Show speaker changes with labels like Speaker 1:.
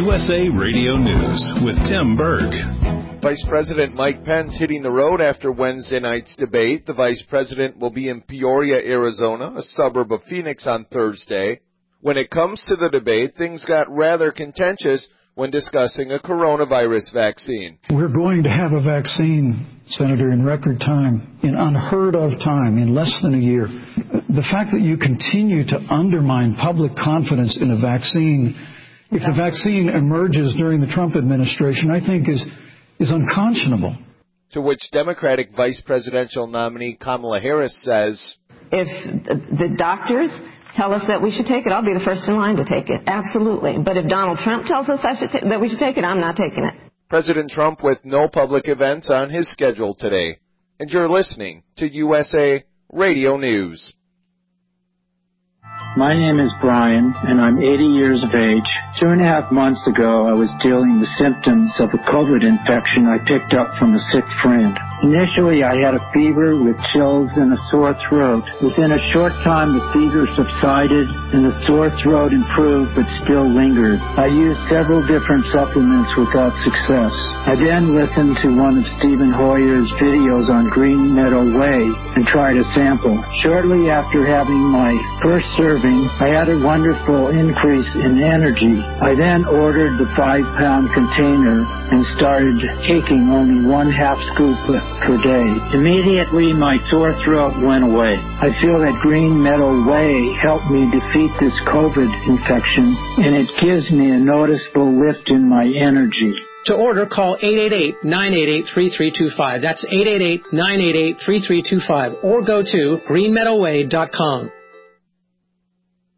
Speaker 1: USA Radio News with Tim Berg.
Speaker 2: Vice President Mike Pence hitting the road after Wednesday night's debate. The Vice President will be in Peoria, Arizona, a suburb of Phoenix, on Thursday. When it comes to the debate, things got rather contentious when discussing a coronavirus vaccine.
Speaker 3: We're going to have a vaccine, Senator, in record time, in unheard of time, in less than a year. The fact that you continue to undermine public confidence in a vaccine, if the vaccine emerges during the Trump administration, I think is unconscionable.
Speaker 2: To which Democratic Vice Presidential nominee Kamala Harris says,
Speaker 4: if the doctors tell us that we should take it, I'll be the first in line to take it. Absolutely. But if Donald Trump tells us that we should take it, I'm not taking it.
Speaker 2: President Trump with no public events on his schedule today. And you're listening to USA Radio News.
Speaker 5: My name is Brian, and I'm 80 years of age. 2.5 months ago, I was dealing with symptoms of a COVID infection I picked up from a sick friend. Initially, I had a fever with chills and a sore throat. Within a short time, the fever subsided and the sore throat improved but still lingered. I used several different supplements without success. I then listened to one of Stephen Hoyer's videos on Green Meadow Way and tried a sample. Shortly after having my first serving, I had a wonderful increase in energy. I then ordered the 5-pound container and started taking only 1/2 scoop per day. Immediately, my sore throat went away. I feel that Green Meadow Way helped me defeat this COVID infection, and it gives me a noticeable lift in my energy.
Speaker 6: To order, call 888-988-3325. That's 888-988-3325. Or go to greenmeadowway.com.